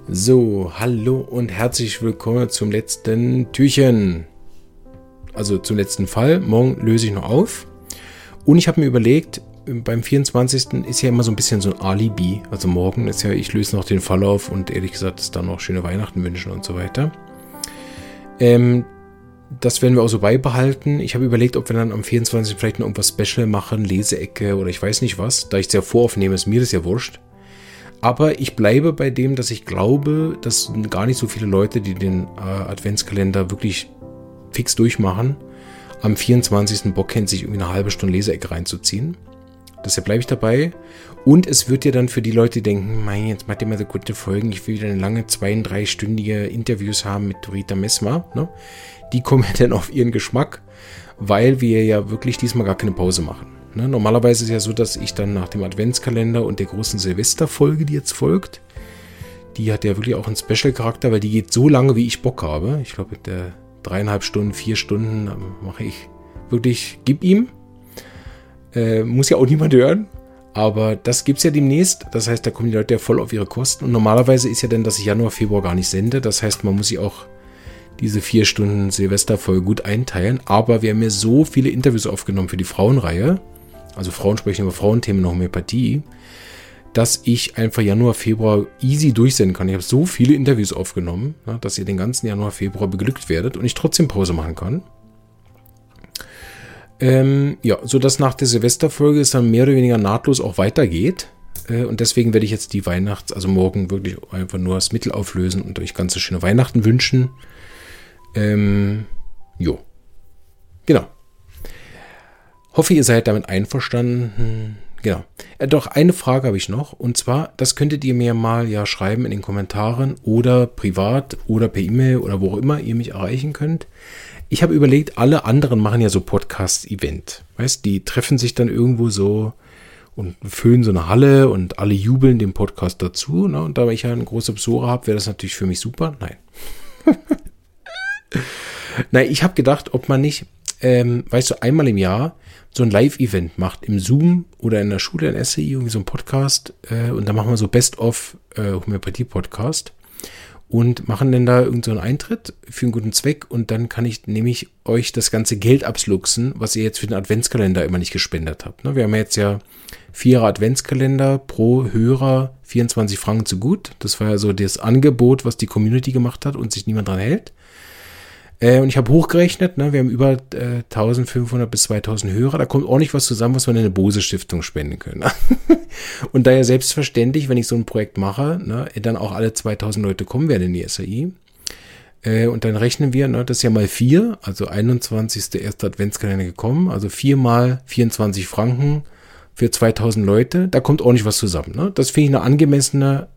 So, hallo und herzlich willkommen zum letzten Türchen. Also zum letzten Fall. Morgen löse ich noch auf. Und ich habe mir überlegt, beim 24. ist ja immer so ein bisschen so ein Alibi. Also morgen ist ja, ich löse noch den Fall auf und ehrlich gesagt ist dann noch schöne Weihnachten wünschen und so weiter. Das werden wir auch so beibehalten. Ich habe überlegt, ob wir dann am 24. vielleicht noch irgendwas Special machen, Leseecke oder ich weiß nicht was. Da ich es ja voraufnehme, ist mir das ja wurscht. Aber ich bleibe bei dem, dass ich glaube, dass gar nicht so viele Leute, die den Adventskalender wirklich fix durchmachen, am 24. Bock hätten, sich irgendwie eine halbe Stunde Leseecke reinzuziehen. Deshalb bleibe ich dabei. Und es wird ja dann für die Leute, die denken, mein, jetzt macht ihr mal so gute Folgen, ich will wieder eine lange 2-3-stündige Interviews haben mit Rita Messmer. Ne? Die kommen ja dann auf ihren Geschmack, weil wir ja wirklich diesmal gar keine Pause machen. Ne? Normalerweise ist es ja so, dass ich dann nach dem Adventskalender und der großen Silvesterfolge, die jetzt folgt, die hat ja wirklich auch einen Special-Charakter, weil die geht so lange, wie ich Bock habe. Ich glaube, der 3,5 Stunden, 4 Stunden mache ich wirklich, gib ihm. Muss ja auch niemand hören. Aber das gibt es ja demnächst. Das heißt, da kommen die Leute ja voll auf ihre Kosten. Und normalerweise ist ja dann, dass ich Januar, Februar gar nicht sende. Das heißt, man muss sich auch diese 4 Stunden Silvesterfolge gut einteilen. Aber wir haben ja so viele Interviews aufgenommen für die Frauenreihe. Also Frauen sprechen über Frauenthemen und Homöopathie, dass ich einfach Januar, Februar easy durchsenden kann. Ich habe so viele Interviews aufgenommen, dass ihr den ganzen Januar, Februar beglückt werdet und ich trotzdem Pause machen kann. Sodass nach der Silvesterfolge es dann mehr oder weniger nahtlos auch weitergeht. Und deswegen werde ich jetzt die also morgen wirklich einfach nur das Mittel auflösen und euch ganz schöne Weihnachten wünschen. Genau. Hoffe, ihr seid damit einverstanden. Genau. Doch, eine Frage habe ich noch. Und zwar, das könntet ihr mir mal ja schreiben in den Kommentaren oder privat oder per E-Mail oder wo auch immer ihr mich erreichen könnt. Ich habe überlegt, alle anderen machen ja so Podcast-Event. Weißt, die treffen sich dann irgendwo so und füllen so eine Halle und alle jubeln dem Podcast dazu. Ne? Und da ich ja eine große Besucher habe, wäre das natürlich für mich super. Nein. Nein, ich habe gedacht, ob man nicht, einmal im Jahr so ein Live-Event macht im Zoom oder in der Schule in SCI, irgendwie so ein Podcast und dann machen wir so Best-of Homöopathie-Podcast und machen dann da irgend so einen Eintritt für einen guten Zweck und dann kann ich nämlich euch das ganze Geld absluchsen, was ihr jetzt für den Adventskalender immer nicht gespendet habt. Ne? Wir haben jetzt ja 4 Adventskalender pro Hörer 24 Franken zu gut. Das war ja so das Angebot, was die Community gemacht hat und sich niemand dran hält. Und ich habe hochgerechnet, ne, wir haben über 1500 bis 2000 Hörer, da kommt ordentlich was zusammen, was wir in eine Bose-Stiftung spenden können. Und daher selbstverständlich, wenn ich so ein Projekt mache, ne, dann auch alle 2000 Leute kommen werden in die SAI. Und dann rechnen wir, ne, das ist ja mal 4, also 21. erster Adventskalender gekommen, also 4 mal 24 Franken für 2000 Leute, da kommt ordentlich was zusammen. Ne? Das finde ich eine angemessene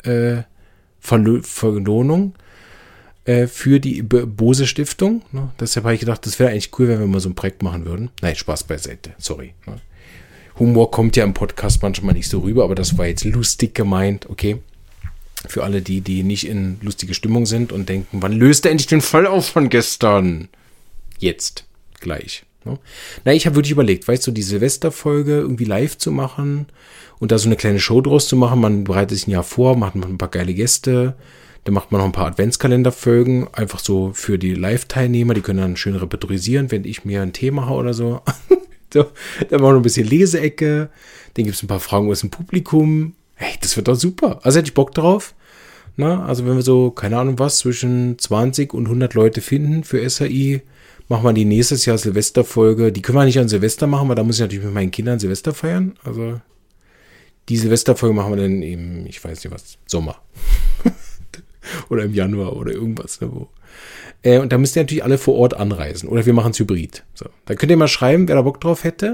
Verlohnung für die Bose Stiftung. Ne? Deshalb habe ich gedacht, das wäre eigentlich cool, wenn wir mal so ein Projekt machen würden. Nein, Spaß beiseite, sorry. Ne? Humor kommt ja im Podcast manchmal nicht so rüber, aber das war jetzt lustig gemeint, okay. Für alle die nicht in lustige Stimmung sind und denken, wann löst er endlich den Fall auf von gestern? Jetzt, gleich. Ne? Na, ich habe wirklich überlegt, weißt du, die Silvesterfolge irgendwie live zu machen und da so eine kleine Show draus zu machen. Man bereitet sich ein Jahr vor, macht ein paar geile Gäste. Dann macht man noch ein paar Adventskalenderfolgen, einfach so für die Live-Teilnehmer, die können dann schön repertorisieren, wenn ich mir einen Tee mache oder so. So, dann machen wir noch ein bisschen Leseecke, dann gibt es ein paar Fragen aus dem Publikum. Hey, das wird doch super. Also hätte ich Bock drauf. Na, also wenn wir so, keine Ahnung was, zwischen 20 und 100 Leute finden für SAI, machen wir die nächstes Jahr Silvesterfolge. Die können wir nicht an Silvester machen, weil da muss ich natürlich mit meinen Kindern Silvester feiern. Also die Silvesterfolge machen wir dann im, ich weiß nicht was, Sommer. Oder im Januar oder irgendwas. Ne, und da müsst ihr natürlich alle vor Ort anreisen. Oder wir machen es hybrid. So. Da könnt ihr mal schreiben, wer da Bock drauf hätte.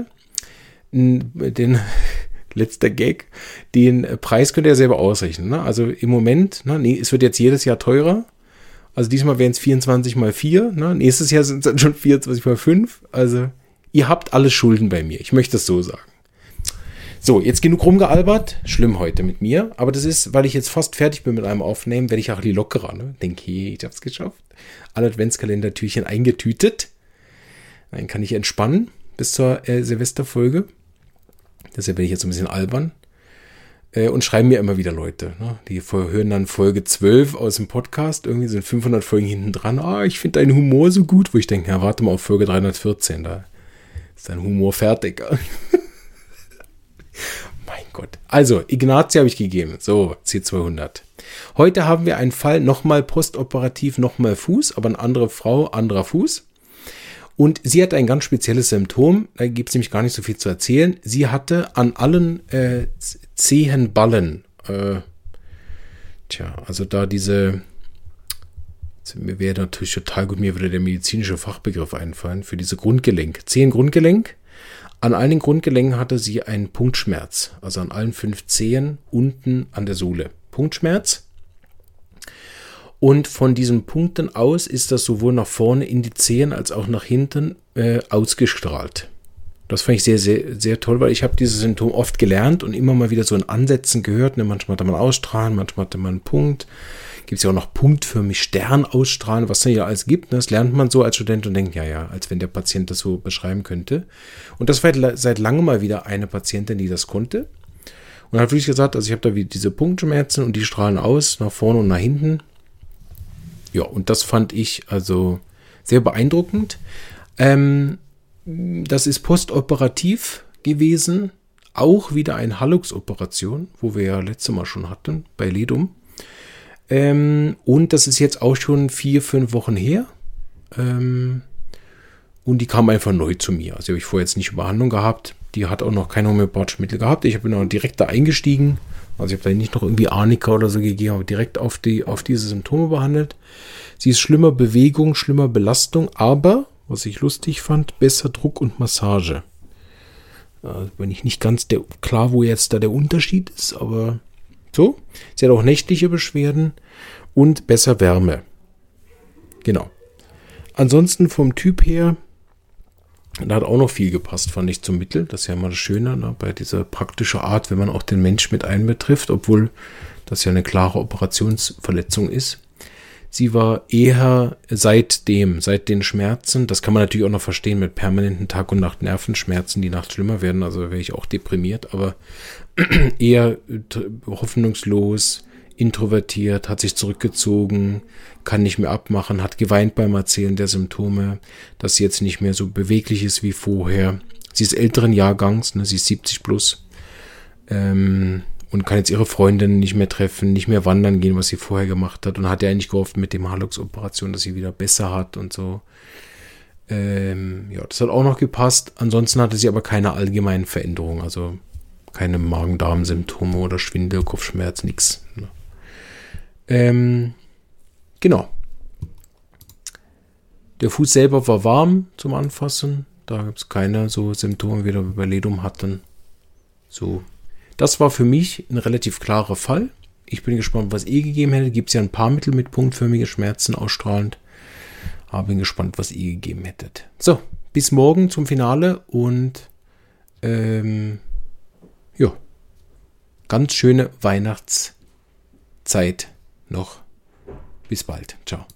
Den letzter Gag. Den Preis könnt ihr selber ausrechnen. Ne? Also im Moment, es wird jetzt jedes Jahr teurer. Also diesmal wären es 24 mal 4. Ne? Nächstes Jahr sind es dann schon 24 mal 5. Also ihr habt alle Schulden bei mir. Ich möchte es so sagen. So, jetzt genug rumgealbert. Schlimm heute mit mir. Aber das ist, weil ich jetzt fast fertig bin mit einem Aufnehmen, werde ich auch die lockerer. Ne? Denke, hey, ich hab's geschafft. Alle Adventskalender-Türchen eingetütet. Dann kann ich entspannen bis zur Silvesterfolge. Deshalb werde ich jetzt ein bisschen albern. Und schreiben mir immer wieder Leute. Ne? Die hören dann Folge 12 aus dem Podcast. Irgendwie sind 500 Folgen hinten dran. Ich finde deinen Humor so gut. Wo ich denke, ja, warte mal auf Folge 314. Da ist dein Humor fertig. Mein Gott. Also, Ignazi habe ich gegeben. So, C200. Heute haben wir einen Fall, nochmal postoperativ, nochmal Fuß, aber eine andere Frau, anderer Fuß. Und sie hat ein ganz spezielles Symptom, da gibt es nämlich gar nicht so viel zu erzählen. Sie hatte an allen Zehenballen, also da diese, mir wäre natürlich total gut, mir würde der medizinische Fachbegriff einfallen, für diese Zehengrundgelenk. An allen Grundgelenken hatte sie einen Punktschmerz, also an allen 5 Zehen unten an der Sohle. Punktschmerz. Und von diesen Punkten aus ist das sowohl nach vorne in die Zehen als auch nach hinten ausgestrahlt. Das fand ich sehr, sehr, sehr toll, weil ich habe dieses Symptom oft gelernt und immer mal wieder so in Ansätzen gehört. Ne? Manchmal hatte man Ausstrahlen, manchmal hatte man einen Punkt. Gibt es ja auch noch punktförmig Stern ausstrahlen, was es ja alles gibt. Ne? Das lernt man so als Student und denkt, ja, als wenn der Patient das so beschreiben könnte. Und das war seit langem mal wieder eine Patientin, die das konnte. Und hat wirklich gesagt, also ich habe da wie diese Punktschmerzen und die strahlen aus, nach vorne und nach hinten. Ja, und das fand ich also sehr beeindruckend. Das ist postoperativ gewesen. Auch wieder eine Hallux-Operation, wo wir ja letztes Mal schon hatten, bei Ledum. Und das ist jetzt auch schon 4-5 Wochen her. Und die kam einfach neu zu mir. Also die habe ich vorher jetzt nicht in Behandlung gehabt. Die hat auch noch kein homöopathisches Mittel gehabt. Ich bin auch direkt da eingestiegen. Also ich habe da nicht noch irgendwie Arnika oder so gegeben, aber direkt auf diese Symptome behandelt. Sie ist schlimmer Bewegung, schlimmer Belastung, aber, was ich lustig fand, besser Druck und Massage. Bin ich nicht ganz klar, wo jetzt da der Unterschied ist, aber so. Sie hat auch nächtliche Beschwerden und besser Wärme. Genau. Ansonsten vom Typ her, da hat auch noch viel gepasst, fand ich, zum Mittel. Das ist ja immer das Schöne, ne, bei dieser praktischen Art, wenn man auch den Mensch mit einbetrifft, obwohl das ja eine klare Operationsverletzung ist. Sie war eher seit den Schmerzen, das kann man natürlich auch noch verstehen mit permanenten Tag- und Nacht-Nervenschmerzen, die nachts schlimmer werden, also wäre ich auch deprimiert, aber eher hoffnungslos, introvertiert, hat sich zurückgezogen, kann nicht mehr abmachen, hat geweint beim Erzählen der Symptome, dass sie jetzt nicht mehr so beweglich ist wie vorher. Sie ist älteren Jahrgangs, ne, sie ist 70 plus und kann jetzt ihre Freundin nicht mehr treffen, nicht mehr wandern gehen, was sie vorher gemacht hat und hat ja eigentlich gehofft mit dem Hallux-Operation, dass sie wieder besser hat und so. Das hat auch noch gepasst. Ansonsten hatte sie aber keine allgemeinen Veränderungen, also keine Magen-Darm-Symptome oder Schwindel, Kopfschmerz, nichts. Genau. Der Fuß selber war warm zum Anfassen. Da gibt es keine so Symptome, wie wir bei Ledum hatten. So. Das war für mich ein relativ klarer Fall. Ich bin gespannt, was ihr gegeben hättet. Gibt es ja ein paar Mittel mit punktförmigen Schmerzen ausstrahlend. Aber bin gespannt, was ihr gegeben hättet. So, bis morgen zum Finale und ganz schöne Weihnachtszeit noch. Bis bald. Ciao.